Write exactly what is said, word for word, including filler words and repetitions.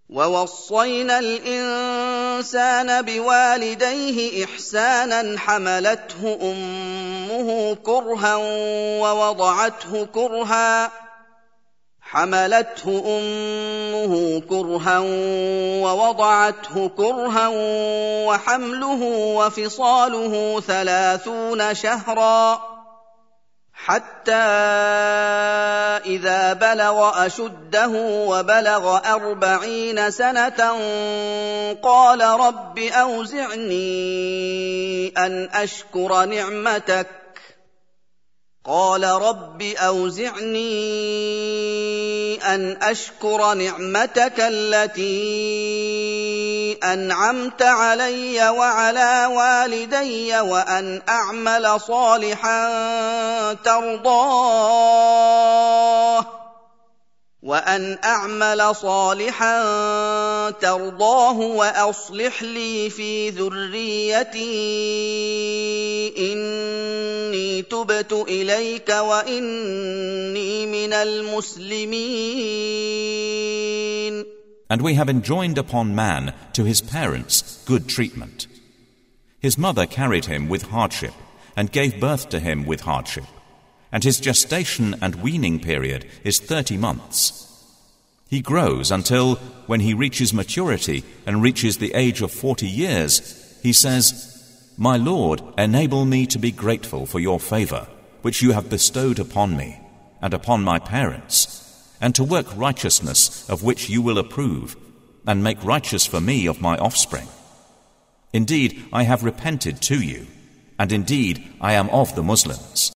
وَوَصَّيْنَا الْإِنسَانَ بِوَالِدَيْهِ إِحْسَانًا حَمَلَتْهُ أُمُّهُ كُرْهًا وَوَضَعَتْهُ كُرْهًا حملته أمه كرها ووضعته كرها وحمله وفصاله ثلاثون شهرا حتى إذا بلغ أشده وبلغ أربعين سنة قال رب أوزعني أن أشكر نعمتك قال رب أوزعني أن أشكر نعمتك التي أنعمت علي وعلى والدي وأن أعمل صالحا ترضاه وأن أعمل صالحا ترضاه وأصلح لي في ذريتي إني تبت إليك وإني من المسلمين. And we have enjoined upon man to his parents good treatment. His mother carried him with hardship and gave birth to him with hardship, and his gestation and weaning period is thirty months. He grows until, when he reaches maturity and reaches the age of forty years, he says, "My Lord, enable me to be grateful for your favor, which you have bestowed upon me, and upon my parents, and to work righteousness of which you will approve, and make righteous for me of my offspring. Indeed, I have repented to you, and indeed I am of the Muslims."